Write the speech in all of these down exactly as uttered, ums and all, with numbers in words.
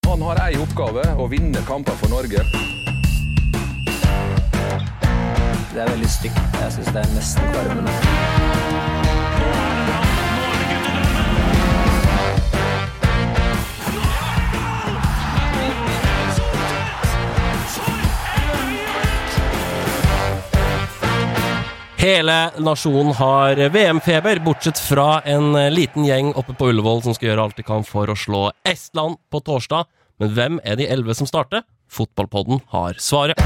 Han har en oppgave, å vinne kamper for Norge. Det er veldig stygt. Jeg synes det er nesten kvarmende. Hele nasjonen har V M-feber, bortsett fra en liten gjeng oppe på Ullevål som skal gjøre alt de kan for å slå Estland på torsdag. Men hvem er de elleve som starter? Fotballpodden har svaret.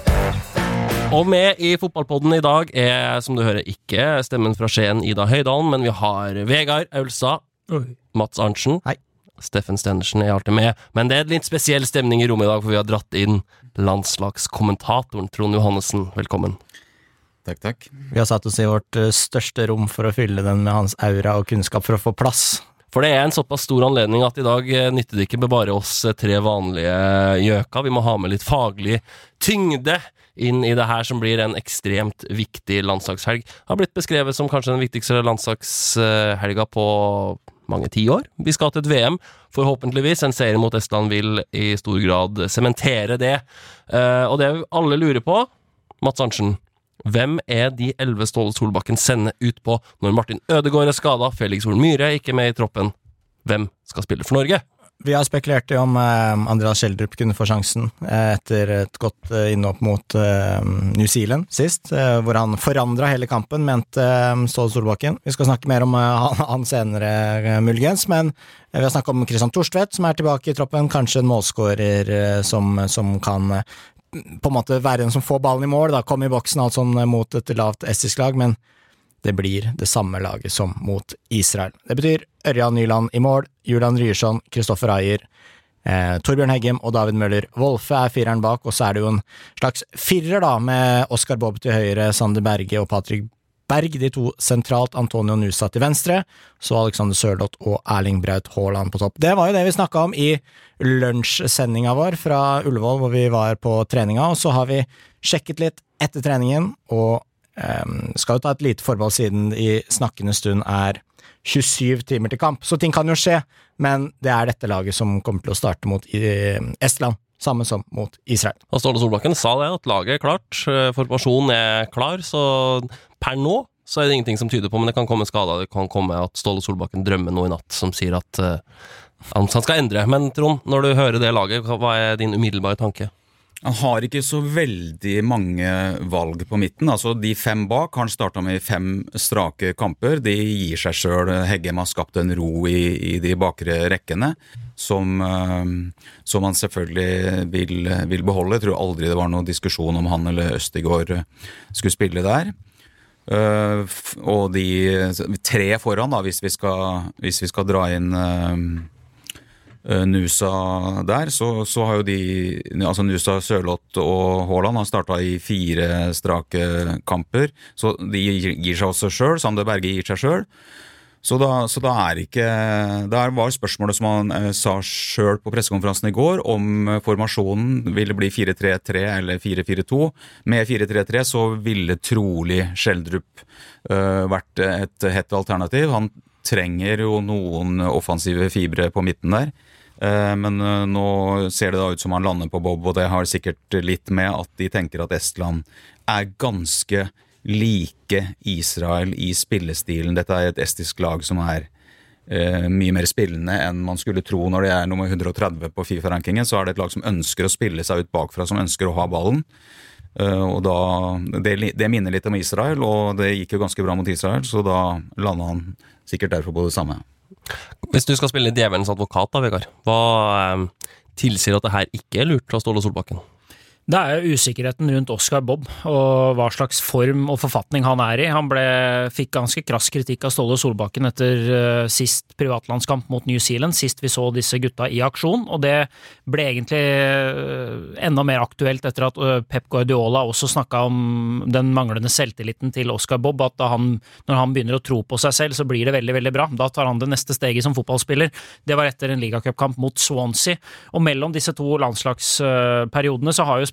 Og med i Fotballpodden i dag er, som du hører, ikke stemmen fra Skien Ida Høydalen, men vi har Vegard Aulstad, Mats Arntzen, Hei. Steffen Stenersen er alltid med, men det er litt spesiell stemning i rommet i dag, for vi har dratt inn landslagskommentatoren Trond Johannessen. Velkommen. Takk, takk. Vi har satt oss i vårt uh, største rom for å fylle den med hans aura og kunnskap for å få plass. For det er en såpass stor anledning at i dag nytter det ikke med bare oss tre vanlige gjøka. Vi må ha med litt faglig tyngde inn i det her som blir en ekstremt viktig landslagshelg. Det har blitt beskrevet som kanskje den viktigste landslagshelga på mange tiår. Vi skal til et V M, forhåpentligvis. En serie mot Estland vil i stor grad sementere det. Uh, og det alle lurer på, Mats Arntzen, hvem er de elleve Ståle Solbakken sender ut på når Martin Ødegaard er skadet, Felix Horn Myhre er ikke med i troppen? Hvem skal spille for Norge? Vi har spekulert i om eh, Andreas Schjelderup kunne få sjansen eh, etter et godt eh, innhopp mot eh, New Zealand sist, eh, hvor han forandret hele kampen, mente eh, Ståle Solbakken. Vi skal snakke mer om eh, han, han senere, eh, muligens, men eh, vi har snakket om Kristian Torstvedt, som er tilbake i troppen, kanskje en målskårer eh, som, som kan eh, på en måte være den som får ballen i mål, da komme i boksen alt sånn mot et lavt estisk lag, men det blir det samme laget som mot Israel. Det betyr Ørjan Nyland i mål, Julian Ryerson, Kristoffer Ayer, eh, Torbjørn Heggem og David Møller. Wolfe er fireren bak, og så er det jo en slags firer da, med Oskar Bobb til høyre, Sander Berge og Patrick Berg, de to sentralt, Antonio Nusa til venstre, så Alexander Sørloth og Erling Braut Haaland på topp. Det var jo det vi snakket om i lunsjsendinga vår fra Ullevål, hvor vi var på treninga, og så har vi sjekket litt etter treningen, og um, skal jo ta et lite forbehold siden i snakkende stund er tjuesyv timer til kamp, så ting kan jo skje, men det er dette laget som kommer til å starte mot Estland, samme som mot Israel. Og Ståle Solbakken sa det, at laget er klart, formasjonen er klar, så per nå så er det ingenting som tyder på, men det kan komme skada, det kan komme at Ståle Solbakken drømmer noe i natt som sier at uh, han skal endre. Men Trond, når du hører det laget, hva er din umiddelbare tanke? Han har ikke så veldig mange valg på midten. Altså de fem bak, han startet med fem strake kamper. De gir seg selv. Heggem har skapt en ro i, i de bakre rekkene, som, som han selvfølgelig vil, vil beholde. Jeg tror aldri det var noen diskusjon om han eller Østigård skulle spille der. Uh, og de tre foran da, hvis vi skal, hvis vi skal dra inn uh, Nusa der, så, så har jo de, altså Nusa, Sørloth og Haaland har startet i fire strake kamper, så de gir seg også selv, Sander Berge gir seg selv, så da, så da er ikke, der var spørsmålet som han eh, sa selv på pressekonferansen i går, om formasjonen ville bli fire tre tre eller fire fire to. Med fire tre tre så ville trolig Schjelderup eh, vært et hett alternativ. Han trenger jo noen offensive fibre på midten der. Men nå ser det da ut som han lander på Bob, og det har sikkert litt med at de tenker at Estland er ganske like Israel i spillestilen. Dette er et estisk lag som er eh, mye mer spillende enn man skulle tro når det er nummer hundre og tretti på FIFA-rankingen. Så er det et lag som ønsker å spille seg ut bakfra, som ønsker å ha ballen. Uh, og da, det, det minner litt om Israel, og det gikk jo ganske bra mot Israel, så da lander han sikkert derfor på det samme. Hvis du skal spille djevelens advokat da, Vegard, hva eh, tilsier at det her ikke er lurt fra Ståle Solbakken? Det er jo usikkerheten rundt Oskar Bobb og hva slags form og forfatning han er i. Han ble, fikk ganske krass kritikk av Ståle Solbakken etter uh, sist privatlandskamp mot New Zealand, sist vi så disse gutta i aksjon, og det ble egentlig uh, enda mer aktuelt etter at uh, Pep Guardiola også snakket om den manglende selvtilliten til Oskar Bobb, at da han, når han begynner å tro på seg selv, så blir det veldig, veldig bra. Da tar han det neste steget som fotballspiller. Det var etter en ligacupkamp mot Swansea, og mellom disse to landslagsperiodenene så har jo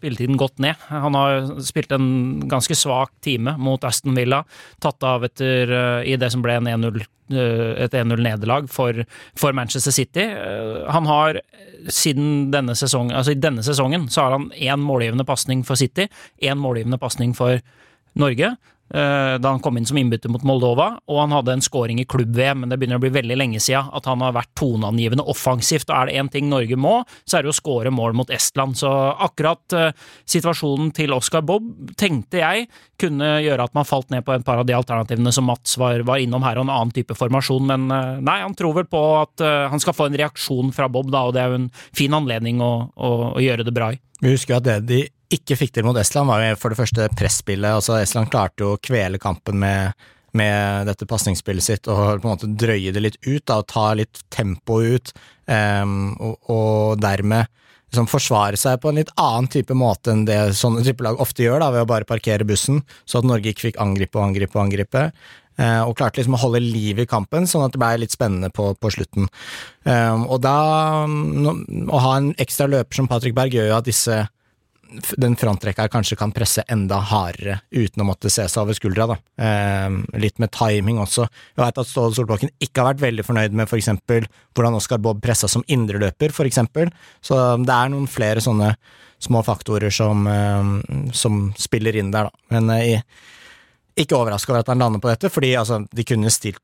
spilletiden gått ned. Han har spilt en ganske svak time mot Aston Villa, tatt av etter i det som ble en en null, et en null nederlag for, for Manchester City. Han har siden denne sesongen, altså i denne sesongen, så har han en målgivende passning for City, en målgivende passning for Norge, da han kom inn som innbytter mot Moldova, og han hadde en scoring i klubb-V M, men det begynner å bli veldig lenge siden at han har vært toneangivende offensivt, og er det en ting Norge må, så er det å score mål mot Estland. Så akkurat uh, situasjonen til Oscar Bob tenkte jeg kunne gjøre at man falt ned på et par av de alternativene som Mats var, var innom her, og en annen type formasjon, men uh, nei, han tror vel på at uh, han skal få en reaksjon fra Bob da, og det er jo en fin anledning å, å, å gjøre det bra i. Vi husker at det de ikke fikk til mot Estland var jo for det første presspillet, altså Estland klarte jo å kvele kampen med, med dette passningsspillet sitt og på en måte drøye det litt ut da, og ta litt tempo ut, um, og, og dermed liksom forsvare seg på en litt annen type måte enn det sånne type lag ofte gjør da, ved å bare parkere bussen, så at Norge ikke fikk angripe og angripe og angripe, uh, og klarte liksom å holde liv i kampen, sånn at det ble litt spennende på, på slutten. Um, og da, no, å ha en ekstra løper som Patrick Berg gjør jo at disse den frontrekka kanskje kan presse enda hardere uten å måtte se seg over skuldra da. Eh, litt med timing også. Jeg vet at Ståle Solbakken ikke har vært veldig fornøyd med for eksempel hvordan Oscar Bob presset som indreløper for eksempel, så det er noen flere sånne små faktorer som, eh, som spiller inn der da. Men eh, ikke overrasket over at han lander på dette, fordi altså, de kunne stilt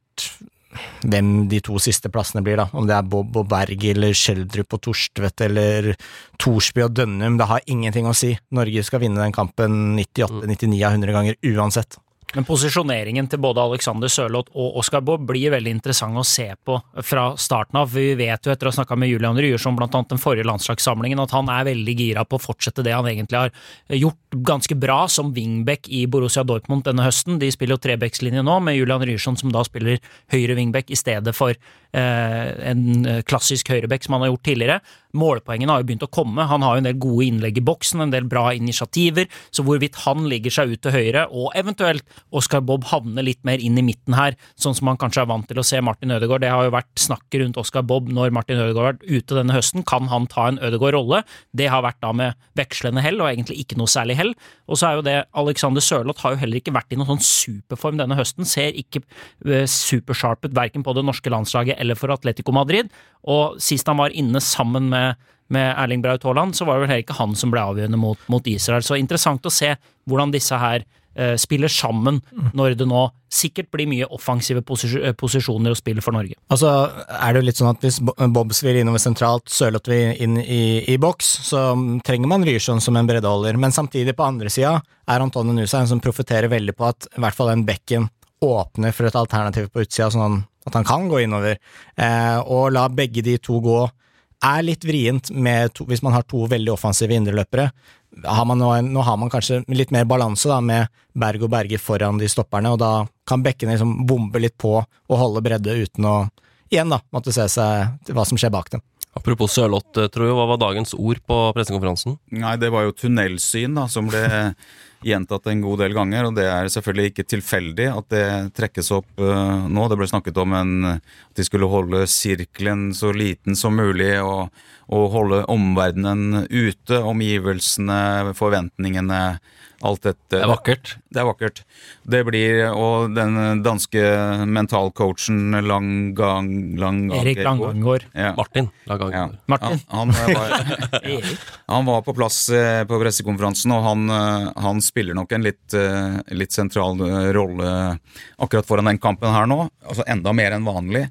hvem de to siste plassene blir da, om det er Bob og Berg eller Schjelderup og Torstvedt eller Torsby og Dønnum, det har ingenting å si. Norge skal vinne den kampen nittiåtte nittini av hundre ganger uansett. Men posisjoneringen til både Alexander Sørloth og Oscar Bob blir veldig interessant å se på fra starten av. Vi vet jo etter å ha snakket med Julian Ryerson, blant annet den forrige landslagssamlingen, at han er veldig gira på å fortsette det han egentlig har gjort ganske bra som wingback i Borussia Dortmund denne høsten. De spiller jo trebeckslinje nå, med Julian Ryerson som da spiller høyre wingback i stedet for eh, en klassisk høyreback som han har gjort tidligere. Målpoengene har jo begynt å komme, han har jo en del gode innlegg i boksen, en del bra initiativer, så hvorvidt han ligger seg ut til høyre, og eventuelt Oscar Bob havner litt mer inn i midten her, sånn som man kanskje er vant til å se Martin Ødegaard. Det har jo vært snakket rundt Oscar Bob når Martin Ødegaard har vært ute denne høsten. Kan han ta en Ødegaard-rolle? Det har vært da med vekslende hell, og egentlig ikke noe særlig hell. Og så er jo det, Alexander Sørloth har jo heller ikke vært i noen sånn superform denne høsten, ser ikke uh, supersharp ut, hverken på det norske landslaget eller for Atletico Madrid, og sist han var inne sammen med med Erling Braut Haaland, så var det vel heller ikke han som ble avgjørende mot, mot Israel. Så interessant å se hvordan disse her eh, spiller sammen, når det nå sikkert blir mye offensive posis posisjoner å spille for Norge. Altså er det jo litt sånn at hvis Bobs vil innover sentralt, Sørloth vil inn i, i boks, så trenger man Ryerson som en breddeholder, men samtidig på andre siden er Antonio Nusa en som profiterer veldig på at i hvert fall den bekken åpner for et alternativ på utsida, sånn at han kan gå innover, eh, og la begge de to gå er litt vrient med to, hvis man har to veldig offensive indreløpere. Har man nå, nå har man kanskje litt mer balanse da, med Berg og Berge foran de stopperne, og da kan bekkene liksom bombe litt på og holde bredde uten å igjen da, måtte se seg hva som skjer bak dem. Apropos Sørloth, tror jeg, hva var dagens ord på pressekonferansen? Nei, det var jo tunnelsyn da, som ble gjentatt en god del ganger, og det er selvfølgelig ikke tilfeldig at det trekkes opp uh, nå. Det ble snakket om en, at de skulle holde sirkelen så liten som mulig, og, og holde omverdenen ute, omgivelsene, forventningene, alt dette. Det er vakkert. Det er vakkert. Det blir, og den danske mentalcoachen Langang, Langang, Erik Langangård. Ja. Martin Langangård. Ja. Martin. Han, han, var, han var på plass på pressekonferansen, og han, han spiller nok en litt, litt sentral rolle akkurat foran den kampen her nå, altså enda mer enn vanlig.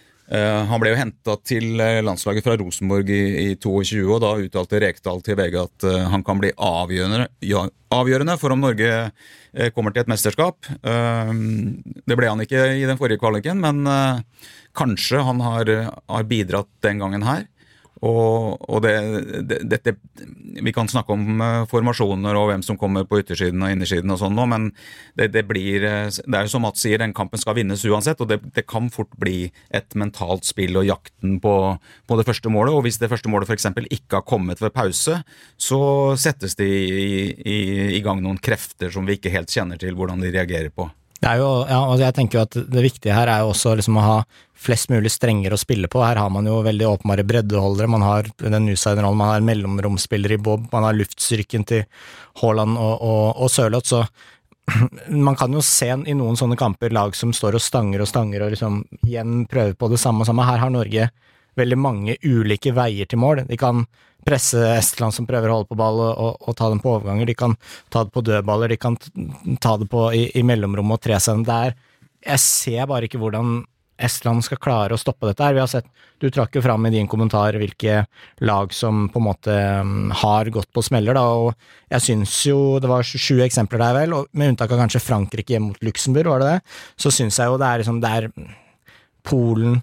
Uh, han ble jo hentet til landslaget fra Rosenborg i, i tjueto, og da uttalte Rekdal til V G at uh, han kan bli avgjørende, ja, avgjørende for om Norge uh, kommer til et mesterskap. Uh, det ble han ikke i den forrige kvaliken, men uh, kanskje han har, har bidratt den gangen her. Og, og det, det, dette, vi kan snakke om uh, formasjoner og hvem som kommer på yttersiden og innersiden og sånn nå, men det, det blir, det er jo som Mats sier, den kampen skal vinnes uansett, og det, det kan fort bli et mentalt spill og jakten på, på det første målet, og hvis det første målet for eksempel ikke har kommet ved pause, så settes det i, i, i gang noen krefter som vi ikke helt kjenner til hvordan de reagerer på. Det er jo, ja, altså jeg tenker jo at det viktige her er jo også liksom å ha flest mulig strenger å spille på. Her har man jo veldig åpenbare breddeholdere, man har den Nusa-rollen, man har en mellomromspiller i Bob, man har luftstyrken til Haaland og, og, og Sørloth, så man kan jo se i noen sånne kamper lag som står og stanger og stanger og liksom igjen prøver på det samme og samme. Her har Norge veldig mange ulike veier til mål. De kan presse Estland som prøver å holde på ball og, og, og ta dem på overganger, de kan ta det på dødballer, de kan ta det på i, i mellomrom og tre seg der. Jeg ser bare ikke hvordan Estland skal klare å stoppe dette her. Vi har sett, du trakk jo fram i din kommentar hvilke lag som på en måte um, har gått på smeller da, og jeg synes jo, det var tjue eksempler der vel, og med unntak av kanskje Frankrike hjemme mot Luxembourg, var det det? Så synes jeg jo det er liksom, det er Polen,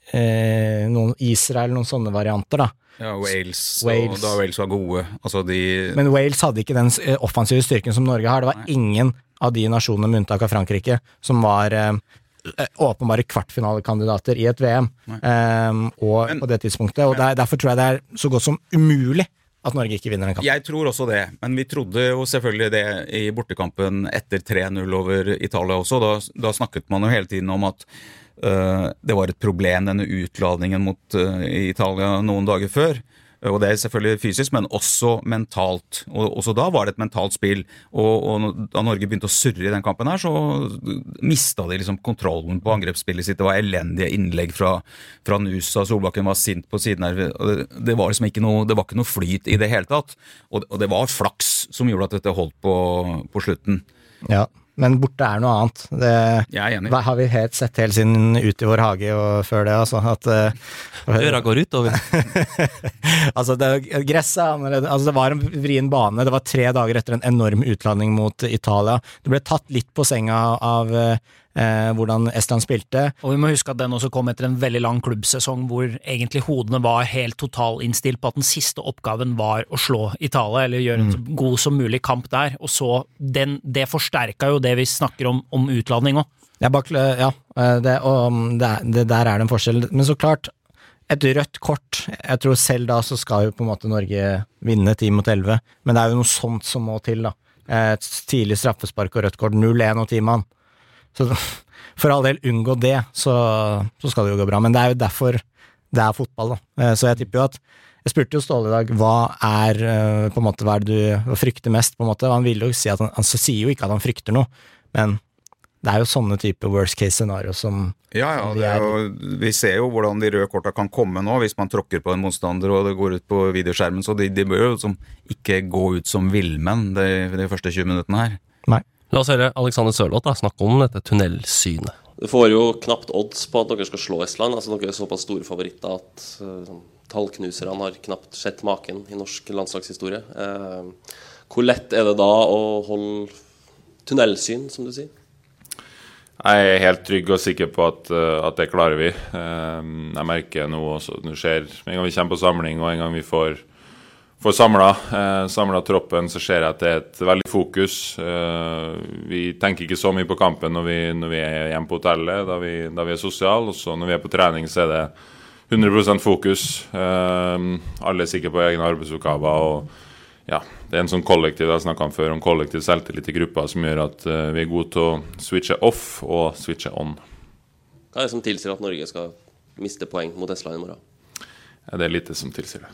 eh, noen Israel, noen sånne varianter da. Ja, Wales, Wales. Og da Wales var gode. Altså de... Men Wales hadde ikke den offensive styrken som Norge har. Det var Nei. ingen av de nasjonene med unntak av Frankrike som var eh, åpenbare kvartfinalekandidater i et V M um, og men, på det tidspunktet. Og men, der, derfor tror jeg det er så godt som umulig at Norge ikke vinner den kampen. Jeg tror også det, men vi trodde jo selvfølgelig det i bortekampen etter tre null over Italia også. Da, da snakket man jo hele tiden om at Uh, det var et problem, denne utladningen mot uh, Italia noen dager før, og det er selvfølgelig fysisk, men også mentalt, og også da var det et mentalt spill, og, og da Norge begynte å surre i den kampen her, så mistet de liksom kontrollen på angrepsspillet sitt. Det var elendige innlegg fra, fra Nusa, Solbakken var sint på siden her, og det, det var liksom ikke noe, det var ikke noe flyt i det hele tatt, og, og det var flaks som gjorde at dette holdt på, på slutten. Ja. Men borte er noe annet. Det jeg er enig. Har vi helt sett hele siden ut i vår hage og før det, altså. At, uh, Øra går ut over. altså, det, gresset, altså, det var en vrien bane. Det var tre dager etter en enorm utlanding mot Italia. Det ble tatt litt på senga av uh, eh, hvordan Estland spilte. Og vi må huske at den også kom etter en veldig lang klubbsesong hvor egentlig hodene var helt totalinnstilt på at den siste oppgaven var å slå Italia, eller gjøre en mm. god som mulig kamp der, og så den, det forsterket jo det vi snakker om, om utladning også. Ja, ja det, og det, det der er det en forskjell, men så klart et rødt kort, jeg tror selv da så skal jo på en måte Norge vinne ti mot elleve, men det er jo noe sånt som må til da, et tidlig straffespark og rødt kort, null en og ti mann, så for all del unngå det, så, så skal det jo gå bra, men det er jo derfor det er fotball da, så jeg tipper jo at jeg spurte jo Ståle i dag, hva er på en måte, hva er det du frykter mest på en måte, han vil jo si at han, han sier jo ikke at han frykter noe, men det er jo sånne type worst case scenario som Ja, ja, det er jo, vi ser jo hvordan de røde korta kan komme nå, hvis man tråkker på en motstander og det går ut på videoskjermen, så de, de bør jo som, ikke gå ut som villmenn de, de første tjue minuttene her. Nei. La oss høre Alexander Sørloth da, snakke om dette tunnelsynet. Det får jo knapt odds på at dere skal slå Estland, altså dere er såpass store favoritter at uh, tallknuserne har knapt sett maken i norsk landslagshistorie. Uh, hvor lett er det da å holde tunnelsyn, som du sier? Jeg er helt trygg og sikker på at, at det klarer vi. Jeg merker nå også, nå skjer, en gang vi kommer på samling og en gang vi får, får samlet, samlet troppen, så ser jeg at det er et veldig fokus. Vi tenker ikke så mye på kampen når vi, når vi er hjemme på hotellet, da vi, da vi er sosiale, og så når vi er på trening så er det hundre prosent fokus. Alle er sikre på egne arbeidsoppgaver, og ja, det er en sånn kollektiv, jeg snakket om før, om kollektiv selvtillit i gruppa som gjør at uh, vi er gode til å switche off og switche on. Hva er det som tilsier at Norge skal miste poeng mot Estland i morgen? Ja, det er lite som tilsier det.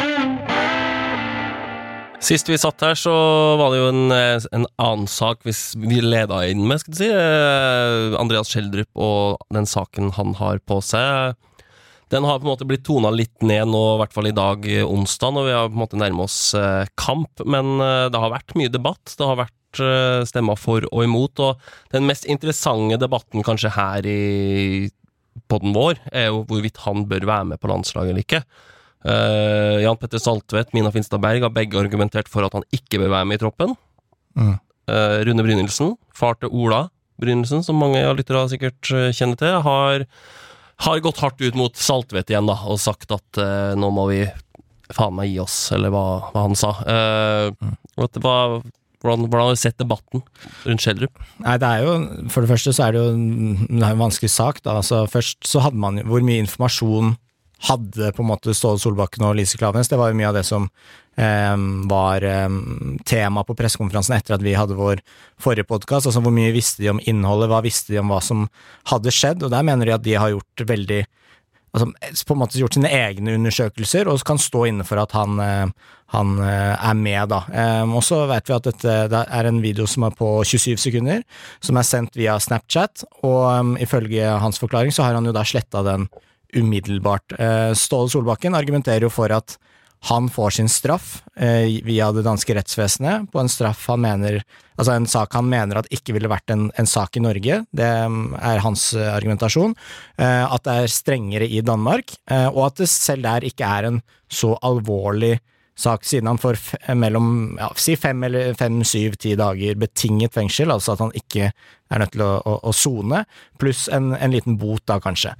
Sist vi satt her så var det jo en, en annen sak hvis vi ledet inn med, skal du si, Andreas Schjelderup og den saken han har på seg. Den har på en måte blitt tonet litt ned nå, i hvert fall i dag onsdag, og vi har på en måte nærmet oss eh, kamp, men eh, det har vært mye debatt, det har vært eh, stemmer for og imot, og den mest interessante debatten kanskje her i podden vår er jo hvorvidt han bør være med på landslaget eller ikke. Eh, Jan Petter Saltvedt, Mina Finstad Berg har begge argumentert for at han ikke bør være med i troppen. Mm. Eh, Rune Brynildsen, far til Ola Brynildsen, som mange av lyttere sikkert kjenner til, har har gått hardt ut mot Saltvedt igjen da, og sagt at uh, nå må vi faen meg gi oss, eller hva, hva han sa. Uh, mm. hva, hvordan, hvordan har du sett debatten rundt Schjelderup? Nei, det er jo, for det første så er det jo det er en vanskelig sak da, altså først så hadde man, hvor mye informasjon hadde på en måte Ståle Solbakken og Lise Klaveness. Det var jo mye av det som eh, var eh, tema på pressekonferansen etter at vi hadde vår forrige podcast, altså hvor mye visste de om innholdet, hva visste de om hva som hadde skjedd, og der mener de at de har gjort veldig altså, på en måte gjort sine egne undersøkelser, og kan stå inne for at han, han er med da. Og så vet vi at dette det er en video som er på tjuesyv sekunder, som er sendt via Snapchat, og ifølge hans forklaring så har han jo da slettet den umiddelbart. Ståle Solbakken argumenterer jo for at han får sin straff eh, via det danske rettsvesenet på en straff han mener, altså en sak han mener at ikke ville vært en, en sak i Norge. Det er hans eh, argumentasjon. Eh, at det er strengere i Danmark, eh, og at det selv der ikke er en så alvorlig sak, siden han får f mellom, ja, si fem eller fem, syv, ti dager betinget fengsel, altså at han ikke er nødt til å, å, å sone, pluss en, en liten bot da kanskje.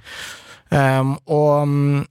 Um, og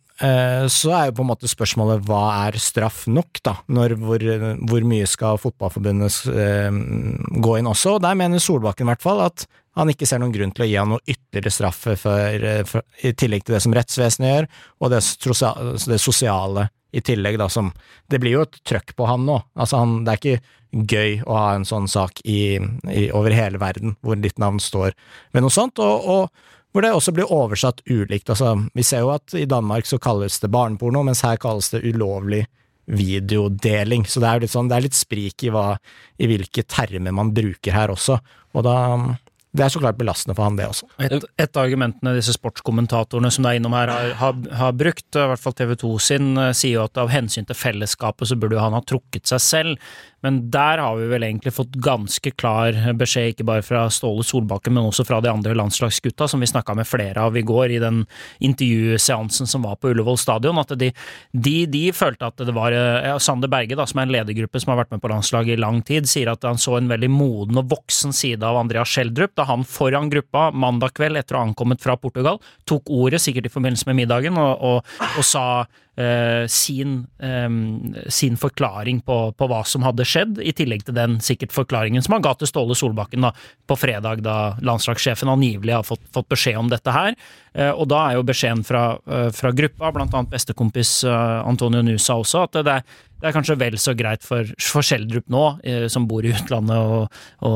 så er jo på en måte spørsmålet hva er straff nok da, når hvor, hvor mye skal fotballforbundet eh, gå inn også, og der mener Solbakken i hvert fall at han ikke ser noen grunn til å gi han noe ytterligere straff for, for, i tillegg til det som rettsvesenet gjør, og det, det sosiale i tillegg da, som, det blir jo et trøkk på han nå, altså han, det er ikke gøy å ha en sånn sak i, i, over hele verden, hvor ditt navn står ved noe sånt, og, og hvor det også blir oversatt ulikt. Altså, vi ser jo at i Danmark så kalles det barneporno, mens her kalles det ulovlig videodeling. Så det er litt sånn, det er litt sprik i, hva, i hvilke termer man bruker her også. Og da, det er så klart belastende for han det også. Et, et av argumentene disse sportskommentatorene som det er innom her har, har, har brukt, i hvert fall T V to sin, sier jo at av hensyn til fellesskapet så burde han ha trukket seg selv. Men der har vi vel egentlig fått ganske klar beskjed, ikke bare fra Ståle Solbakken, men også fra de andre landslagsgutta, som vi snakket med flere av i går i den intervjuseansen som var på Ullevål stadion, at de, de, de følte at det var, ja, Sander Berge da, som er en ledergruppe som har vært med på landslaget i lang tid, sier at han så en veldig moden og voksen side av Andreas Schjelderup, da han foran gruppa mandag kveld etter å ha ankommet fra Portugal, tok ordet sikkert i forbindelse med middagen, og, og, og sa Uh, sin, um, sin forklaring på, på hva som hadde skjedd, i tillegg til den sikkert forklaringen som han ga til Ståle Solbakken da, på fredag, da landslagssjefen angivelig har fått, fått beskjed om dette her. Uh, og da er jo beskjeden fra, uh, fra gruppa, blant annet bestekompis uh, Antonio Nusa også, at det er, det er kanskje vel så greit for, for Schjelderup nå, uh, som bor i utlandet,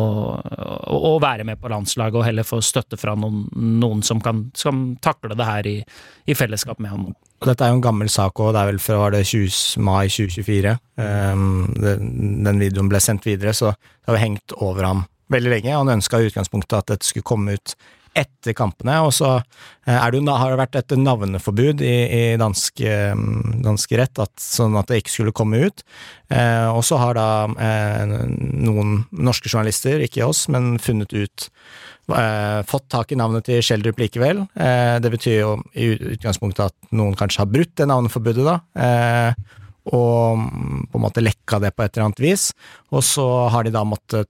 å være med på landslaget, og heller få støtte fra noen, noen som kan som takle det her i, i fellesskap med ham. Dette er jo en gammel sak, og det er vel fra var det tjue mai tjue tjuefire. Um, det, den videoen ble sendt videre, så det har jo hengt over ham veldig lenge. Han ønsket i utgangspunktet at dette skulle komme ut etter kampene, og så er det jo, har det vært et navneforbud i, i dansk, dansk rett, at, sånn at det ikke skulle komme ut. Eh, og så har da eh, noen norske journalister, ikke oss, men funnet ut Eh, fått tak i navnet til Schjelderup likevel. Eh, det betyr jo i utgangspunktet at noen kanskje har brutt det navneforbudet da, eh, og på en måte lekka det på et eller annet vis, og så har de da måttet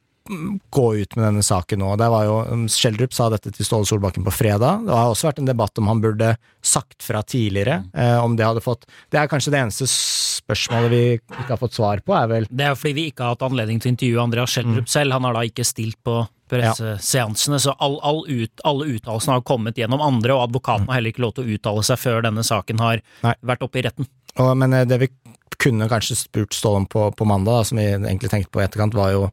gå ut med denne saken nå. Det var jo, Schjelderup sa dette til Ståle Solbakken på fredag. Det har også vært en debatt om han burde sagt fra tidligere, eh, om det hadde fått, det er kanskje det eneste spørsmålet vi ikke har fått svar på, er vel. Det er jo fordi vi ikke har hatt anledning til å intervjue Andreas Schjelderup mm. selv, han har da ikke stilt på presseseansene, så all, all ut, alle uttalelsene har kommet gjennom andre, og advokaten har heller ikke lov til å uttale seg før denne saken har Nei. vært oppe i retten. Og, men det vi kunne kanskje spurt Ståle om på, på mandag, da, som vi egentlig tenkte på i etterkant, var jo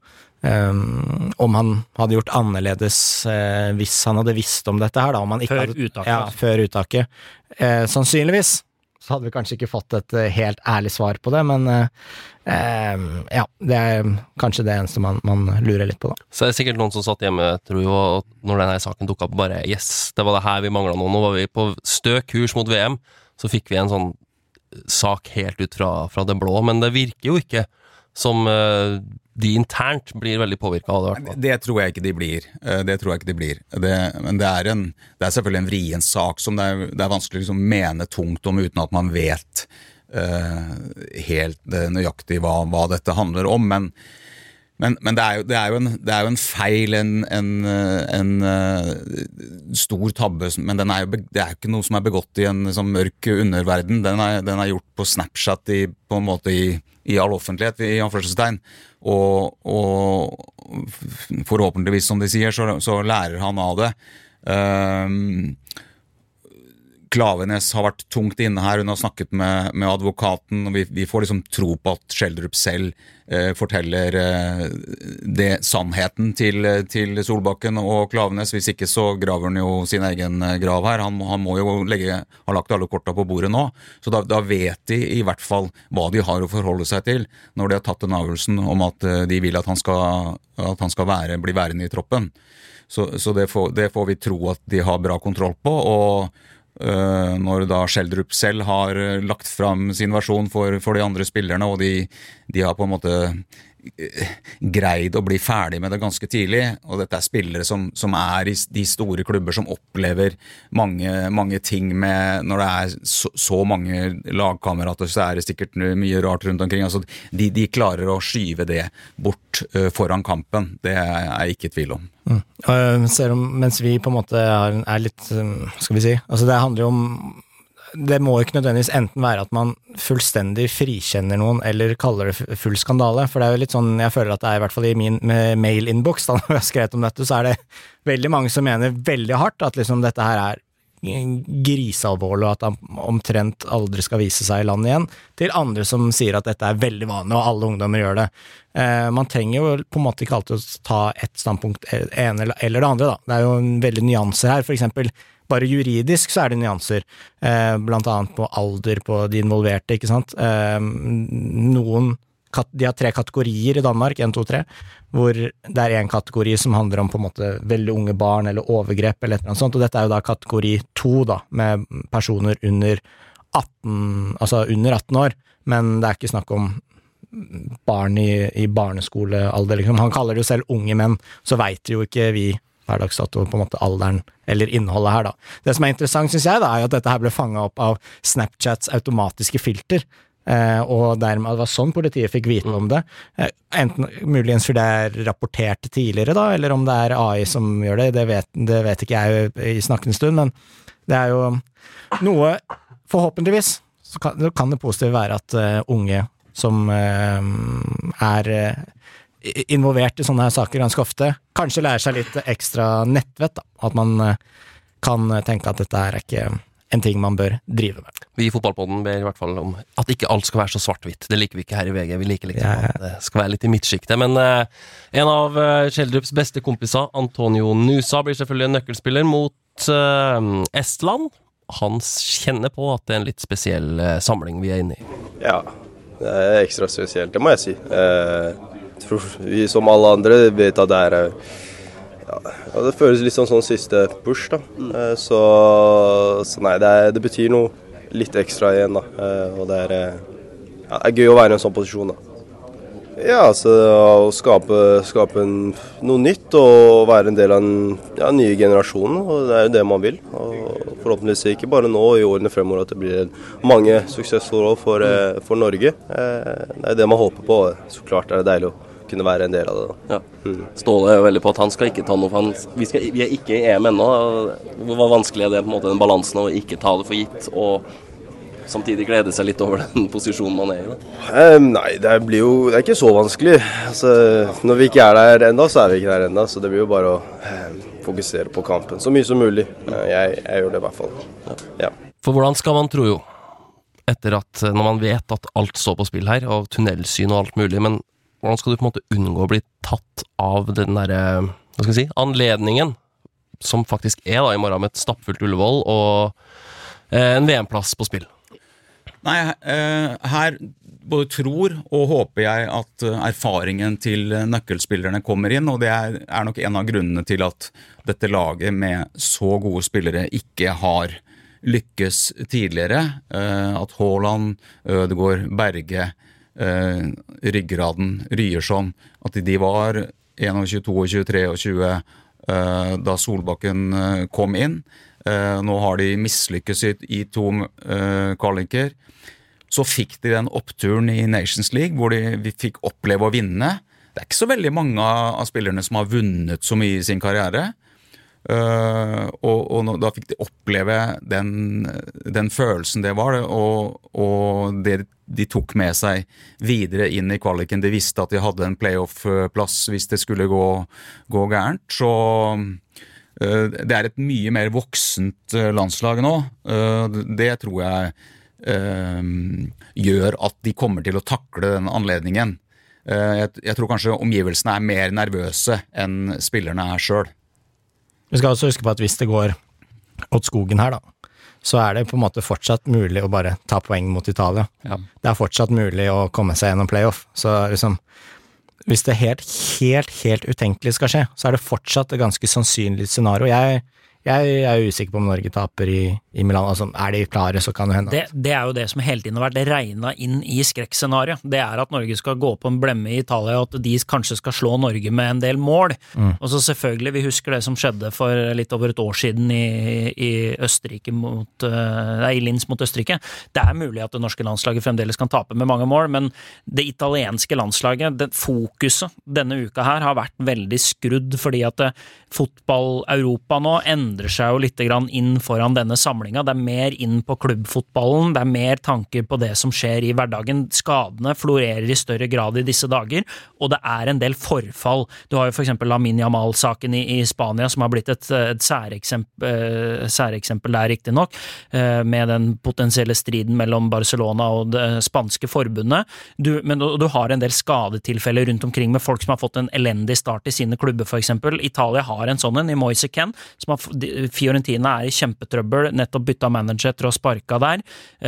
um, om han hadde gjort annerledes uh, hvis han hadde visst om dette her, da, om han ikke før hadde, uttaket. Ja, før uttaket. Uh, sannsynligvis så hadde vi kanskje ikke fått et uh, helt ærlig svar på det, men uh, uh, ja, det er kanskje det eneste man, man lurer litt på da. Så er det sikkert noen som satt hjemme, tror jo, når denne saken tok opp, bare yes, det var det her vi manglet nå, nå var vi på stø kurs mot V M, så fikk vi en sånn sak helt ut fra, fra det blå, men det virker jo ikke som uh, de internt blir veldig påvirket av det. Det tror jeg ikke de blir. Det tror jeg ikke de blir. Det, men det er, en, det er selvfølgelig en vrien sak som det er, det er vanskelig å liksom mene tungt om uten at man vet uh, helt nøyaktig hva, hva dette handler om. Men, men, men det, er jo, det, er jo en, det er jo en feil, en, en, en uh, stor tabbe, men den er jo, det er jo ikke noe som er begått i en sånn mørk underverden. Den er, den er gjort på Snapchat i, på en måte i, i all offentlighet, i anførselstegn. Og, og forhåpentligvis, som de sier, så, så lærer han av det. Um, Klavenes har vært tungt inne her, hun har snakket med, med advokaten, og vi, vi får liksom tro på at Schjelderup selv eh, forteller eh, det sannheten til, til Solbakken og Klavenes. Hvis ikke så graver han jo sin egen grav her. Han, han må jo legge, ha lagt alle korta på bordet nå. Så da, da vet de i hvert fall hva de har å forholde seg til når de har tatt den avgjørelsen om at de vil at han skal, at han skal være, bli værende i troppen. Så, så det, får, det får vi tro at de har bra kontroll på, og Uh, når da Schjelderup selv har uh, lagt fram sin versjon for, for de andre spillerne, og de, de har på en måte uh, greid å bli ferdig med det ganske tidlig, og dette er spillere som, som er i de store klubber som opplever mange, mange ting med, når det er så, så mange lagkamerater, så er det sikkert mye rart rundt omkring, altså de, de klarer å skyve det bort uh, foran kampen, det er jeg ikke i tvil om. Mm. Uh, ser om, mens vi på en måte er, er litt, um, skal vi si, altså det handler jo om, det må ikke nødvendigvis enten være at man fullstendig frikjenner noen, eller kaller det full skandale, for det er jo litt sånn, jeg føler at det er i hvert fall i min mail-inbox, da når jeg har skrevet om dette, så er det veldig mange som mener veldig hardt at liksom dette her er grisealvorlig, og at han omtrent aldri skal vise seg i landet igjen, til andre som sier at dette er veldig vanlig, og alle ungdommer gjør det. Eh, man trenger jo på en måte ikke alltid å ta et standpunkt, en eller, eller det andre da. Det er jo en veldig nyanser her, for eksempel bare juridisk så er det nyanser, eh, blant annet på alder på de involverte, ikke sant? Eh, noen, de har tre kategorier i Danmark, en, to, tre, hvor det er en kategori som handler om på en måte veldig unge barn eller overgrep eller et eller annet sånt, og dette er jo da kategori to da, med personer under atten, altså under atten år, men det er ikke snakk om barn i, i barneskolealder, liksom. Han kaller det jo selv unge menn, så vet jo ikke vi hverdagsdato på en måte alderen eller innholdet her da. Det som er interessant synes jeg da, er jo at dette her ble fanget opp av Snapchats automatiske filter, Eh, og dermed det var sånn politiet fikk vite om det, eh, enten muligens fordi det er rapportert tidligere da, eller om det er A I som gjør det, det vet, det vet ikke jeg i snakkende stund, men det er jo noe, forhåpentligvis så kan, kan det positive være at uh, unge som uh, er uh, involvert i sånne her saker ganske ofte, kanskje lærer seg litt ekstra nettvett da, at man uh, kan tenke at dette er ikke en ting man bør drive med. Vi i Fotballpodden ber i hvert fall om at ikke alt skal være så svart-hvitt. Det liker vi ikke her i V G. Vi liker liksom ja. At det skal være litt i midtskiktet. Men eh, en av eh, Schjelderups beste kompiser, Antonio Nusa, blir selvfølgelig en nøkkelspiller mot eh, Estland. Han kjenner på at det er en litt spesiell eh, samling vi er inne i. Ja, det er ekstra spesielt, det må jeg si. Eh, jeg tror vi som alle andre vet at det er Ja, det føles litt sånn sånn siste push da, mm. så, så nei, det, er, det betyr noe litt ekstra igjen da, og det er, ja, det er gøy å være i en sånn posisjon da. Ja, altså å skape, skape en, noe nytt og være en del av den ja, nye generasjonen, og det er jo det man vil. Og forhåpentligvis ikke bare nå i årene fremover at det blir mange suksessforhold for, for Norge. Det er det man håper på, så klart er det deilig å kunne være en del av det da. Ja. Mm. Ståle er jo veldig på at han skal ikke ta noe for han, vi, skal, vi er ikke i E M ennå. Hvor vanskelig er det på en måte den balansen å ikke ta det for gitt og samtidig glede seg litt over den posisjonen man er i da? Eh, nei, det blir jo det er ikke så vanskelig. Altså, når vi ikke er der enda, så er vi ikke der enda, så det blir jo bare å eh, fokusere på kampen så mye som mulig. Eh, jeg, jeg gjør det i hvert fall. Ja. Ja. For hvordan skal man tro jo, etter at når man vet at alt står på spill her, og tunnelsyn og alt mulig, men hvordan skal du på en måte unngå å bli tatt av den der, hva skal jeg si, anledningen som faktisk er da i morgen med et stappfullt Ullevål og eh, en V M-plass på spill? Nei, eh, her både tror og håper jeg at erfaringen til nøkkelspillerne kommer inn, og det er, er nok en av grunnene til at dette laget med så gode spillere ikke har lykkes tidligere. Eh, at Haaland, Ødegaard, Berge, Uh, ryggraden, Ryerson, at de var tjueen, tjueto, tjuetre og tjue uh, da Solbakken uh, kom inn. Uh, nå har de mislykkes i, i to uh, kvaliker. Så fikk de den oppturen i Nations League, hvor de, vi fikk oppleve å vinne. Det er ikke så veldig mange av spillerne som har vunnet så mye i sin karriere. Uh, og, og da fikk de oppleve den, den følelsen det var, og, og det de tok med seg videre inn i kvaliken. De visste at de hadde en playoff-plass hvis det skulle gå, gå gærent. Så det er et mye mer voksent landslag nå. Det tror jeg gjør at de kommer til å takle den anledningen. Jeg, jeg tror kanskje omgivelsene er mer nervøse enn spillerne er selv. Vi skal også huske på at hvis det går åt skogen her da, så er det på en måte fortsatt mulig å bare ta poeng mot Italia. Ja. Det er fortsatt mulig å komme seg gjennom playoff. Så liksom, hvis det helt, helt, helt utenkelig skal skje, så er det fortsatt et ganske sannsynlig scenario. Jeg, jeg er usikker på om Norge taper i, i Milan. Altså, er de klare, så kan det hende. Det, det er jo det som hele tiden har vært regnet inn i skrekkscenariet. Det er at Norge skal gå på en blemme i Italia, og at de kanskje skal slå Norge med en del mål. Mm. Og så selvfølgelig, vi husker det som skjedde for litt over et år siden i, i Østerrike mot, nei, i Linz mot Østerrike. Det er mulig at det norske landslaget fremdeles kan tape med mange mål, men det italienske landslaget, det fokuset denne uka her har vært veldig skrudd, fordi at det, fotball-Europa nå endrer seg jo litt grann inn foran denne samlinga. Det er mer inn på klubbfotballen, det er mer tanker på det som skjer i hverdagen. Skadene florerer i større grad i disse dager, og det er en del forfall. Du har jo for eksempel Lamine Yamal-saken i, i Spania, som har blitt et, et særeksempel, uh, særeksempel der riktig nok, uh, med den potensielle striden mellom Barcelona og det spanske forbundet. Du, men du, du har en del skadetilfeller rundt omkring med folk som har fått en elendig start i sine klubber, for eksempel. Italia har en sånn en i Moise Kean, som har, Fiorentina er i kjempetrøbbel, nettopp bytta manager etter å sparka der,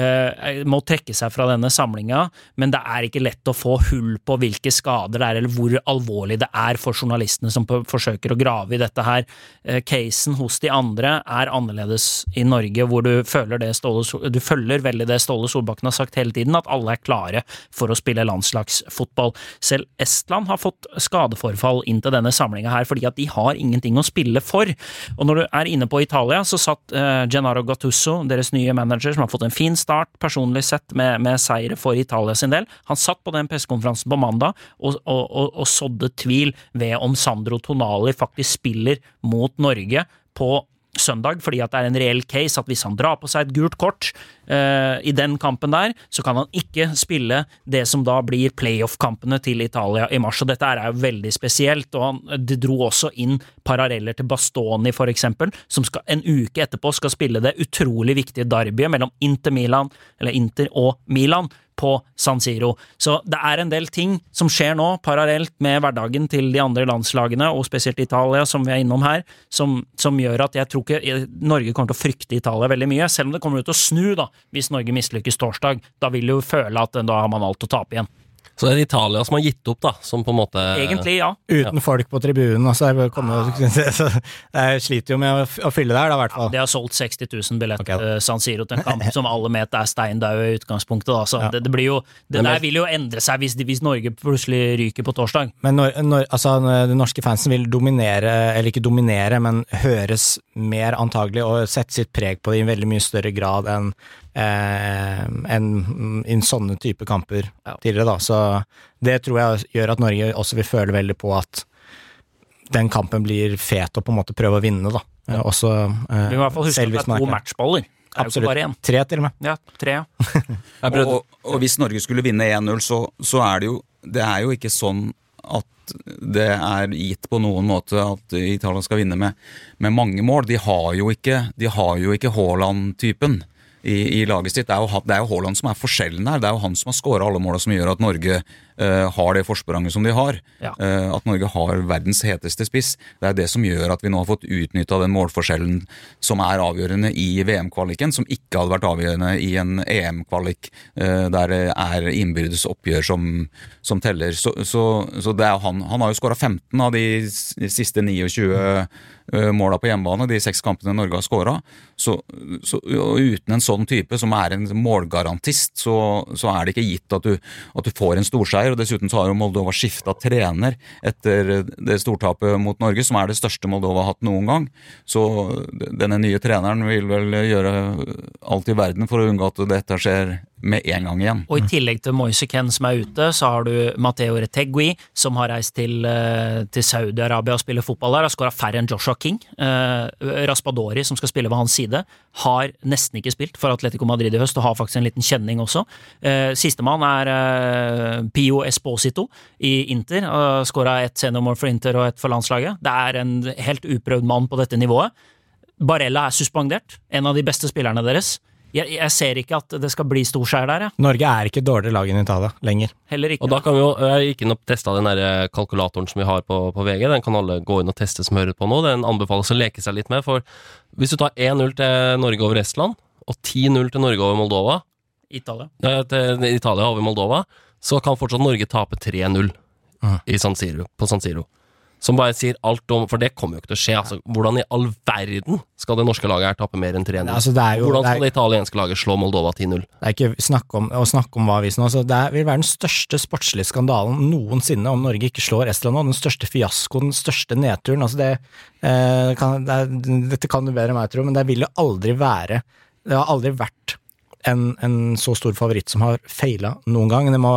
eh, må trekke seg fra denne samlinga, men det er ikke lett å få hull på hvilke skader det er, eller hvor alvorlig det er for journalistene som på, forsøker å grave i dette her. Eh, casen hos de andre er annerledes i Norge, hvor du føler det Ståle, du følger veldig det Ståle Solbakken har sagt hele tiden, at alle er klare for å spille landslagsfotball. Selv Estland har fått skadeforfall inn til denne samlinga her, fordi at de har ingen ting å spille for. Og når du er inne på Italia, så satt uh, Gennaro Gattuso, deres nye manager, som har fått en fin start, personlig sett, med, med seire for Italia sin del. Han satt på den pressekonferansen på mandag og, og, og, og sådde tvil ved om Sandro Tonali faktisk spiller mot Norge på søndag, fordi at det er en reell case at hvis han drar på seg et gult kort uh, i den kampen der, så kan han ikke spille det som da blir playoff-kampene til Italia i mars, og dette er jo veldig spesielt, og han, det dro også inn paralleller til Bastoni for eksempel, som skal, en uke etterpå skal spille det utrolig viktige derbyet mellom Inter Milan, eller Inter og Milan, på San Siro. Så det er en del ting som skjer nå, parallelt med hverdagen til de andre landslagene, og spesielt Italia, som vi er innom her, som, som gjør at jeg tror ikke Norge kommer til å frykte Italia veldig mye, selv om det kommer ut å snu da, hvis Norge mislykkes torsdag. Da vil du jo føle at da har man alt å tape igjen. Så det er Italia som har gitt opp da, som på en måte... Egentlig, ja. Uten ja. Folk på tribunen, altså, jeg, kommer, så jeg sliter jo med å, å fylle der da, i hvert fall. Ja, de har solgt seksti tusen billett okay. uh, San Siro til en kamp som alle vet er steindau i utgangspunktet da, så ja. det, det blir jo, det der vil jo endre seg hvis, hvis Norge plutselig ryker på torsdag. Men når, når, altså, den norske fansen vil dominere, eller ikke dominere, men høres mer antagelig og sette sitt preg på det i en veldig mye større grad enn eh, enn i sånne type kamper ja. Tidligere da, så det tror jeg gjør at Norge også vil føle veldig på at den kampen blir fet og på en måte prøve å vinne da. Ja. Også, eh, vi må i hvert fall huske at det er to matchballer. Absolutt. Tre til og med. Ja, tre, ja. og, og, og hvis Norge skulle vinne en null, så, så er det jo, det er jo ikke sånn at det er gitt på noen måte at Italia skal vinne med, med mange mål. De har jo ikke, de har jo ikke Haaland-typen i, i laget sitt. Det er, jo, det er jo Haaland som er forskjellen her. Det er jo han som har skåret alle målene som gjør at Norge uh, har det forspranget som de har. Ja. Uh, at Norge har verdens heteste spiss. Det er det som gjør at vi nå har fått utnyttet den målforskjellen som er avgjørende i V M-kvaliken, som ikke hadde vært avgjørende i en E M-kvalik, uh, der det er innbyrdes oppgjør som, som teller. Så, så, så det er han. Han har jo skåret femten av de siste tjueni måla på hjemmebane, de seks kampene Norge har skåret. Så, så uten en sånn type som er en målgarantist, så, så er det ikke gitt at du, at du får en storseier, og dessuten så har jo Moldova skiftet trener etter det stortapet mot Norge, som er det største Moldova har hatt noen gang. Så denne nye treneren vil vel gjøre alt i verden for å unngå at dette skjer med en gang igjen. Og i tillegg til Moise Kean som er ute, så har du Matteo Retegui, som har reist til, til Saudi-Arabia og spiller fotball der, har skåret færre enn Joshua King. Eh, Raspadori, som skal spille ved hans side, har nesten ikke spilt for Atletico Madrid i høst, og har faktisk en liten kjenning også. Eh, Sistemann er eh, Pio Esposito i Inter, og skåret et seniormål for Inter og et for landslaget. Det er en helt uprøvd mann på dette nivået. Barella er suspendert, en av de beste spillerne deres. Jeg, jeg ser ikke at det skal bli stor skjær der, ja. Norge er ikke dårligere lag enn Italia lenger. Heller ikke. Og da kan vi jo, jeg gikk inn og testet den der kalkulatoren som vi har på, på V G, den kan alle gå inn og teste som hører på nå, den anbefales å leke seg litt med, for hvis du tar én null til Norge over Estland, og ti null til Norge over Moldova, Italia. eh, til Italia over Moldova, så kan fortsatt Norge tape tre null Ah. i San Siro, på San Siro. Som bare sier alt om, for det kommer jo ikke til å skje, altså, hvordan i all verden skal det norske laget her tape mer enn tre null? Altså, det er jo, hvordan skal det, det italienske laget slå Moldova ti null? er, det er ikke snakk om, å snakke om hva vi nå, så det er, vil være den største sportslige skandalen noensinne om Norge ikke slår Estland nå, den største fiaskoen, den største nedturen, altså det, eh, kan, det er, dette kan du bedre enn meg, tror, men det vil jo aldri være, det har aldri vært en, en så stor favoritt som har feilet noen gang, det må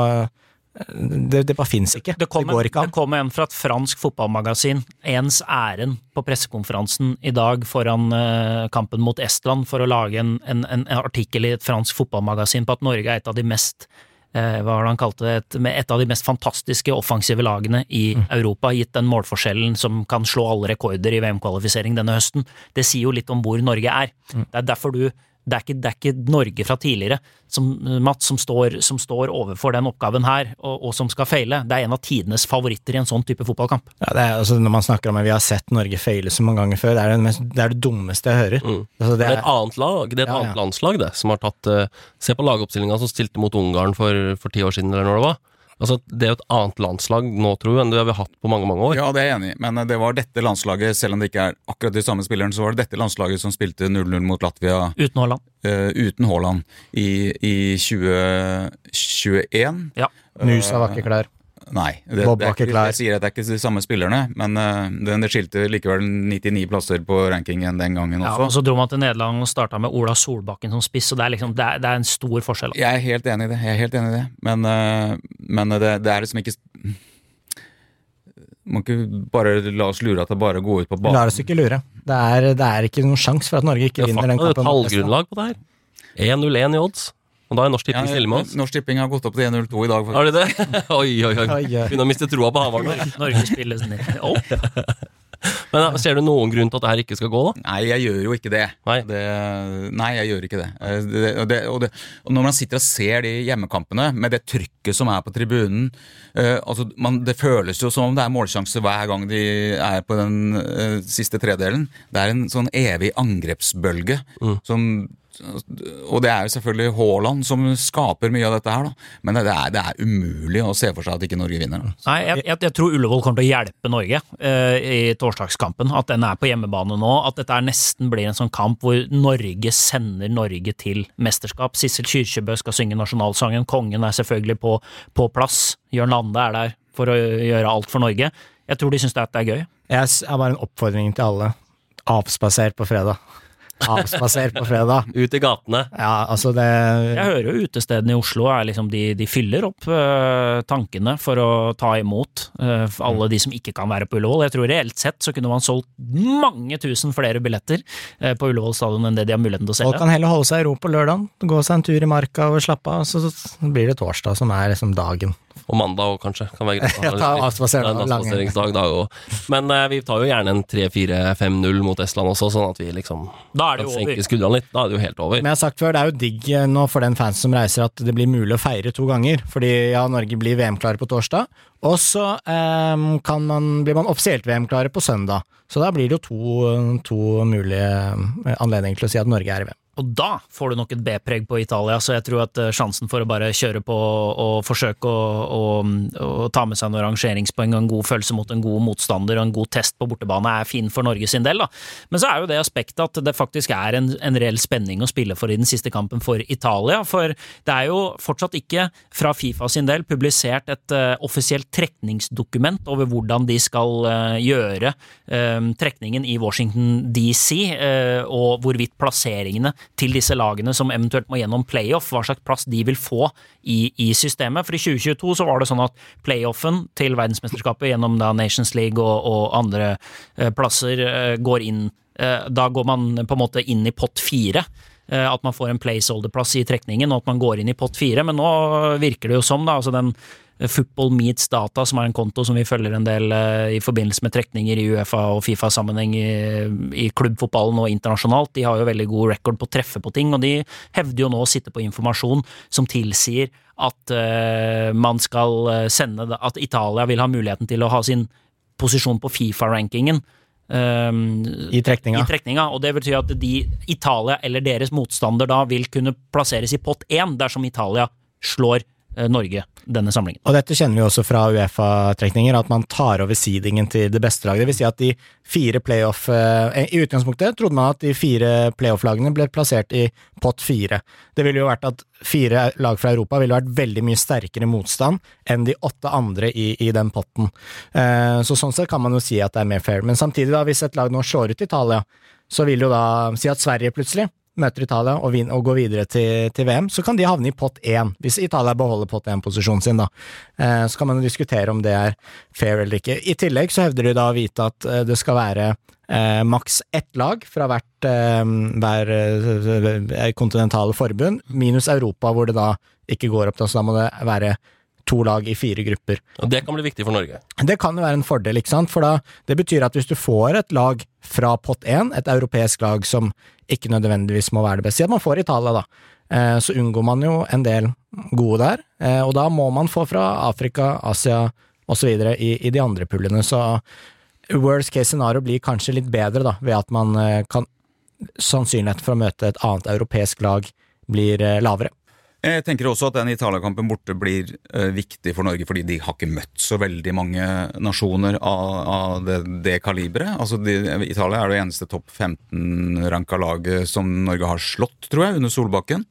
Det, det bare finnes ikke. Det kom, det går ikke en, an. det kom en fra et fransk fotballmagasin, ens æren på pressekonferansen i dag foran uh, kampen mot Estland, for å lage en, en, en artikkel i et fransk fotballmagasin på at Norge er et av de mest uh, hva har han kalt det, et, et av de mest fantastiske offensive lagene i mm. Europa, gitt den målforskjellen som kan slå alle rekorder i V M-kvalifisering denne høsten. Det sier jo litt om hvor Norge er. Mm. Det er derfor du Det er, ikke, det er ikke Norge fra tidligere, som, Mats, som står, som står overfor den oppgaven her, og, og som skal feile. Det er en av tidenes favoritter i en sånn type fotballkamp. Ja, det er, altså, når man snakker om at vi har sett Norge feile så mange ganger før, det er det, mest, det, er det dummeste jeg hører. Mm. Altså, det, det er er, et annet lag, det er et Ja, ja. annet landslag det, som har tatt, uh, se på lagoppstillingen som stilte mot Ungarn for, for ti år siden, eller når det var. Altså, det er jo et annet landslag nå, tror jeg, enn det vi har hatt på mange, mange år. Ja, det er jeg enig i, men det var dette landslaget, selv om det ikke er akkurat de samme spilleren, så var det dette landslaget som spilte null null mot Latvia Uten Holland. uh, uten Haaland i, i tjue tjueen. Ja. Nusa var ikke klar. Nei, det, Bob det, er var ikke ikke, klar. jeg sier at det er ikke de samme spillerne, men uh, det, det skilte likevel nittini plasser på rankingen den gangen Ja, også. og så dro man til Nederland og startet med Ola Solbakken som spiss, og det er, liksom, det er, det er en stor forskjell. Jeg er helt enig i det, jeg er helt enig i det, men, uh, men det, det er liksom ikke man kan ikke bare la oss lure at det bare går ut på Vi banen. lar oss ikke lure. Det er, det er ikke noen sjans for at Norge ikke Det er vinner den faktisk et kampen. mot Estland. tallgrunnlag på det her. én null én i odds. Og da er Norsk Tipping Ja, stille med oss. Norsk Tipping har gått opp til en null to i dag. Har de det? Oi, oi, oi. Oi, oi. Begynner å miste troa på Hamar nå. Norge spilles ned opp. Men uh, ser du noen grunn til at det her ikke skal gå, da? Nei, jeg gjør jo ikke det. Nei. det nei, jeg gjør ikke det. Eh, det, og det, og det. Og når man sitter og ser de hjemmekampene, med det trykket som er på tribunen, eh, altså man, det føles jo som om det er målsjanse hver gang de er på den eh, siste tredelen. Det er en sånn evig angrepsbølge Mm. som og det er jo selvfølgelig Haaland som skaper mye av dette her, da. Men det er, det er umulig å se for seg at ikke Norge vinner. Da. Nei, jeg, jeg, jeg tror Ullevål kommer til å hjelpe Norge eh, i torsdagskampen, at den er på hjemmebane nå, at dette er nesten blir en sånn kamp hvor Norge sender Norge til mesterskap. Sissel Kyrkjebø skal synge nasjonalsangen, kongen er selvfølgelig på, på plass, Jørn Lande er der for å gjøre alt for Norge. Jeg tror de synes det er gøy. Jeg har bare en oppfordring til alle. Avspaser på fredag. Avspaser på fredag. Ut i gatene. Ja, altså det Jeg hører jo utestedene i Oslo er liksom de, de fyller opp uh, tankene for å ta imot uh, alle de som ikke kan være på Ullevål. Jeg tror reelt sett så kunne man solgt mange tusen flere billetter uh, på Ullevål stadion enn det de har muligheten til å Folk selge. kan heller holde seg i ro på lørdagen, gå seg en tur i marka og slappe av, så blir det torsdag som er liksom dagen. Og mandag også, kanskje. Kan være greit å ha Ja, ta litt- avspasering- det er en avspaseringsdag da også. Men eh, vi tar jo gjerne en tre fire fem null mot Estland også, sånn at vi liksom Da er det jo senker over. skuldrene litt. Da er det jo helt over. Men jeg har sagt før, det er jo digg nå for den fans som reiser at det blir mulig å feire to ganger, fordi ja, Norge blir V M-klare på torsdag, og så eh, kan man, blir man offisielt V M-klare på søndag. Så da blir det jo to, to mulige eh, anledninger til å si at Norge er i V M. Og da får du nok et B-preg på Italia, så jeg tror at eh, sjansen for å bare kjøre på og forsøke å, å, å ta med seg noen rangeringspoeng og en god følelse mot en god motstander og en god test på bortebane er fin for Norge sin del, da. Men så er jo det aspektet at det faktisk er en, en reell spenning å spille for i den siste kampen for Italia, for det er jo fortsatt ikke fra FIFA sin del publisert et uh, offisielt trekningsdokument over hvordan de skal uh, gjøre uh, trekningen i Washington D C, uh, og hvorvidt plasseringene til disse lagene som eventuelt må gjennom playoff, hva slags plass de vil få i, i systemet. For i tjue tjueto så var det sånn at playoffen til verdensmesterskapet gjennom da Nations League og, og andre eh, plasser eh, går inn, eh, da går man på en måte inn i pott fire, eh, at man får en placeholderplass i trekningen, og at man går inn i pott fire, men nå virker det jo som da, altså den Football Meets Data, som er en konto som vi følger en del uh, i forbindelse med trekninger i UEFA og FIFA-sammenheng i, i klubbfotballen og internasjonalt. De har jo veldig god rekord på å treffe på ting, og de hevder jo nå å sitte på informasjon som tilsier at uh, man skal sende, at Italia vil ha muligheten til å ha sin posisjon på FIFA-rankingen um, I trekninga. i trekninga, og det betyr at de, Italia eller deres motstander da vil kunne plasseres i pott én dersom Italia slår Norge denne samlingen. Og dette kjenner vi også fra UEFA-trekninger, at man tar over seedingen til det beste laget. Det vil si at de fire playoff, eh, i utgangspunktet trodde man at de fire playoff-lagene ble plassert i pott fire. Det ville jo vært at fire lag fra Europa ville vært veldig mye sterkere motstand enn de åtte andre i, i den potten. Eh, så sånn sett kan man jo si at det er mer fair. Men samtidig da, hvis et lag nå slår ut Italia, så vil jo da si at Sverige plutselig møter Italia og, vin- og går videre til, til V M, så kan de havne i pott én, hvis Italia beholder pott én-posisjonen sin da. Eh, så kan man jo diskutere om det er fair eller ikke. I tillegg så hevder de da å vite at eh, det skal være eh, maks ett lag fra hvert eh, hver eh, kontinentale forbund, minus Europa, hvor det da ikke går opp, da, så da må det være to lag i fire grupper. Og det kan bli viktig for Norge. Det kan jo være en fordel, ikke sant? For da, det betyr at hvis du får et lag fra pott én, et europeisk lag som ikke nødvendigvis må være det beste, si at man får Italia da, eh, så unngår man jo en del gode der, eh, og da må man få fra Afrika, Asia og så videre i, i de andre pullene, så worst case scenario blir kanskje litt bedre da, ved at man eh, kan sannsynligheten for å møte et annet europeisk lag blir eh, lavere. Jeg tenker også at den Italia-kampen borte blir uh, viktig for Norge, fordi de har ikke møtt så veldig mange nasjoner av, av det, det kaliberet. Altså, de, Italia er det eneste topp femten-ranka laget som Norge har slått, tror jeg, under Solbakken.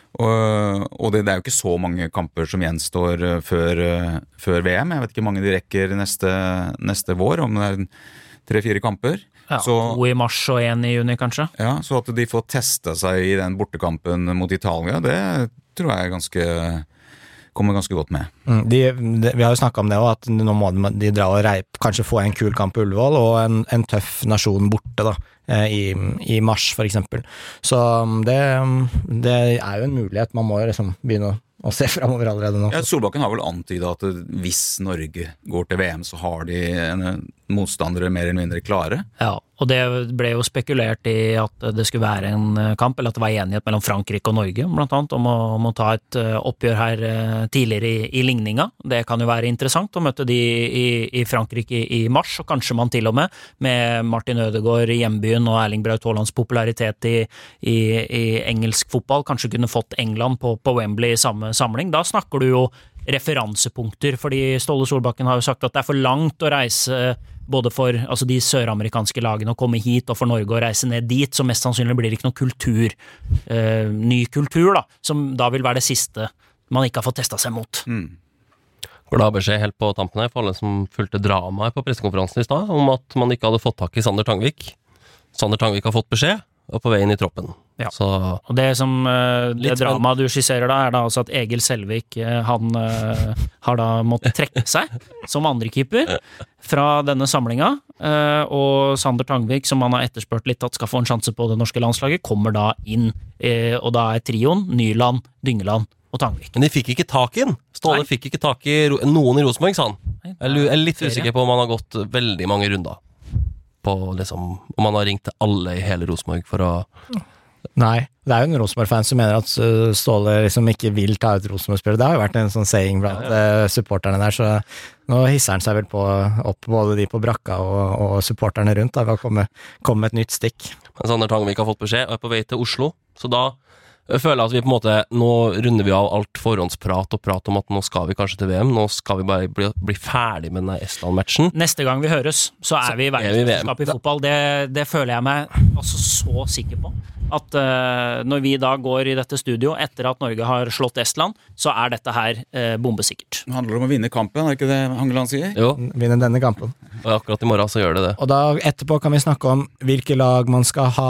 Og, og det, det er jo ikke så mange kamper som gjenstår uh, før, uh, før V M. Jeg vet ikke hvor mange de rekker neste, neste vår, om det er tre-fire kamper. Ja, så, to i mars og en i juni, kanskje. Ja, så at de får testa seg i den bortekampen mot Italia, det tror jeg ganske, kommer ganske godt med. Mm, de, de, vi har jo snakket om det også, at nå må de, de dra og rei, kanskje få en kul kamp på Ullevål, og en, en tøff nasjon borte da, i, i mars for eksempel. Så det, det er jo en mulighet, man må jo liksom begynne å og se fremover allerede nå. Ja, Solbakken har vel antydet at hvis Norge går til V M, så har de en motstandere mer eller mindre klare. Ja, og det ble jo spekulert i at det skulle være en kamp, eller at det var enighet mellom Frankrike og Norge, blant annet, om å, om å ta et oppgjør her tidligere i, i ligninga. Det kan jo være interessant å møte de i, i Frankrike i, i mars, og kanskje man til og med, med Martin Ødegaard i hjembyen og Erling Braut Haalands popularitet i, i, i engelsk fotball, kanskje kunne fått England på, på Wembley i samme samling. Da snakker du jo referansepunkter, fordi Ståle Solbakken har jo sagt at det er for langt å reise både for altså de søramerikanske lagene å komme hit, og for Norge å reise ned dit, så mest sannsynlig blir det ikke noe kultur, eh, ny kultur da, som da vil være det siste man ikke har fått testet seg mot. Mm. Glad beskjed helt på tampen her for alle som fulgte dramaet på pressekonferansen i stad, om at man ikke hadde fått tak i Sander Tangvik. Sander Tangvik har fått beskjed, og på vei inn i troppen. Ja. Så, og det som det litt drama du skisserer da, er da altså at Egil Selvik, han uh, har da måttet trekke seg som andrekeeper fra denne samlinga, uh, og Sander Tangvik, som han har etterspurt litt at skal få en sjanse på det norske landslaget, kommer da inn, uh, og da er trioen Nyland, Dyngeland og Tangvik. Men de fikk ikke tak i den. Ståle Nei. fikk ikke tak i ro- noen i Rosenborg, sa han. Nei, Jeg er litt ferie. usikker på om han har gått veldig mange runder. På liksom, om han har ringt til alle i hele Rosenborg for å... Nei, det er jo en Rosenborg-fan som mener at uh, Ståle liksom ikke vil ta ut Rosenborg-spillere. Det har jo vært en sånn saying blant ja, ja. Uh, supporterne der, så nå hisser han seg vel på, opp både de på brakka og, og supporterne rundt, da, ved å komme, komme med et nytt stikk. Men Sander Tangvik har fått beskjed og er på vei til Oslo, så da føler jeg at vi på en måte, nå runder vi av alt forhåndsprat og prat om at nå skal vi kanskje til V M, nå skal vi bare bli, bli ferdig med denne Estland-matchen. Neste gang vi høres, så er så vi i verdensmesterskap i fotball. Det, det føler jeg meg altså så sikker på. At uh, når vi da går i dette studio etter at Norge har slått Estland, så er dette her uh, bombesikkert. Det handler om å vinne kampen, er det ikke det Hangeland sier? Jo. Vinne denne kampen. Og akkurat i morgen så gjør det det. Og da etterpå kan vi snakke om hvilke lag man skal ha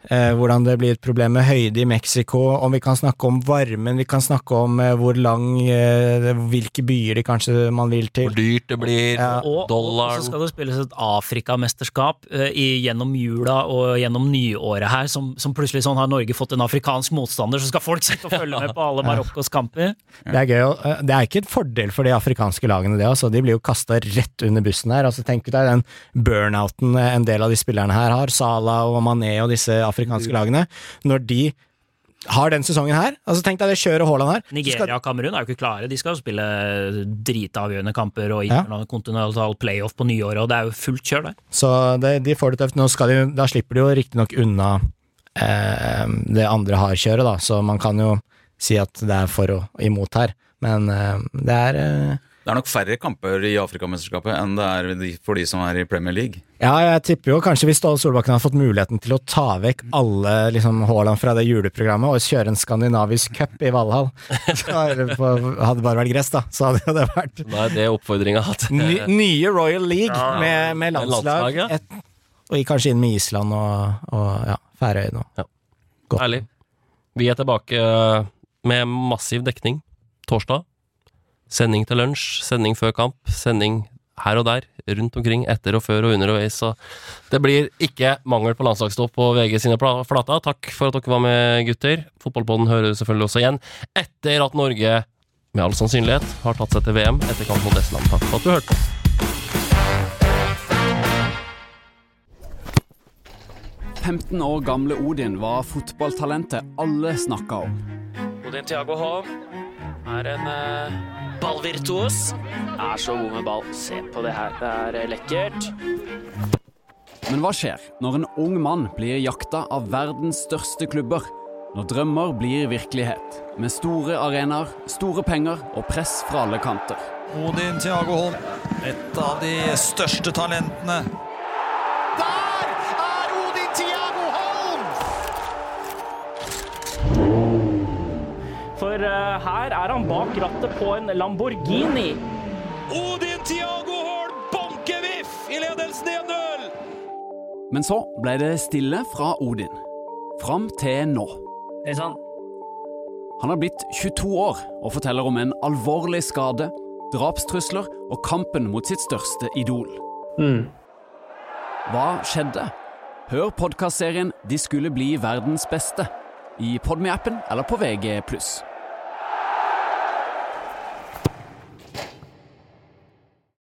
eh, hvordan det blir et problem med høyde i Mexico, om vi kan snakke om varmen, vi kan snakke om eh, hvor lang, eh, hvilke byer det kanskje man vil til. Hvor dyrt det blir, Ja. Og, og så skal det spilles et Afrikamesterskap eh, i, gjennom jula og gjennom nyåret her, som, som plutselig sånn har Norge fått en afrikansk motstander, så skal folk sitte og følge med på alle Marokkos kamper. Det er gøy, og eh, det er ikke et fordel for de afrikanske lagene det, altså. De blir jo kastet rett under bussen her, altså tenk deg den burnouten en del av de spillerne her har, Salah og Mané og disse afrikanske lagene, når de har den sesongen her, altså tenk deg det kjøret Haaland her. Nigeria og Kamerun er jo ikke klare, de skal jo spille dritavgjørende kamper og internasjonal playoff på nyåret, og det er jo fullt kjør der. Så det, de får det tøft, nå skal de, da slipper de jo riktig nok unna eh, det andre hardkjøret da, så man kan jo si at det er for og imot her, men eh, det er eh, Det er nok færre kamper i Afrikamesterskapet enn det er for de som er i Premier League. Ja, jeg tipper jo kanskje hvis Ståle Solbakken hadde fått muligheten til å ta vekk alle liksom, Haaland fra det juleprogrammet og kjøre en skandinavisk cup i Valhall, så hadde det bare vært gress da, så hadde det vært Nei, det er oppfordringen at Ny, nye Royal League med, med landslag, landslag, ja. et, og kanskje inn med Island og, og ja, Færøyene og Ja. godt. Ærlig. Vi er tilbake med massiv dekning torsdag. Sending til lunsj, sending før kamp, sending her og der, rundt omkring, etter og før og underveis. Så det blir ikke mangel på landslagsstopp på V G sine flater. Takk for at dere var med, gutter. Fotballpodden hører du selvfølgelig også igjen etter at Norge med all sannsynlighet har tatt seg til V M etter kamp mot Estland. Takk for at du hørte på. femten år gamle Odin var fotballtalentet alle snakket om. Odin Thiago Holm er en uh, ballvirtuos. Er så god med ball. Se på det her, det er uh, lekkert. Men hva skjer når en ung mann blir jaktet av verdens største klubber? Når drømmer blir virkelighet, med store arenaer, store penger og press fra alle kanter. Odin Thiago Holm, et av de største talentene. Der er Odin Thiago Holm! For uh, her er han bak rattet på en Lamborghini. Odin Thiago Holm, bankeviff i ledelsen en null! Men så ble det stille fra Odin. Fram til nå. Han har blitt tjueto år og forteller om en alvorlig skade, drapstrusler og kampen mot sitt største idol. Mm. Hva skjedde? Hør podcastserien De skulle bli verdens beste i Podme-appen eller på V G pluss.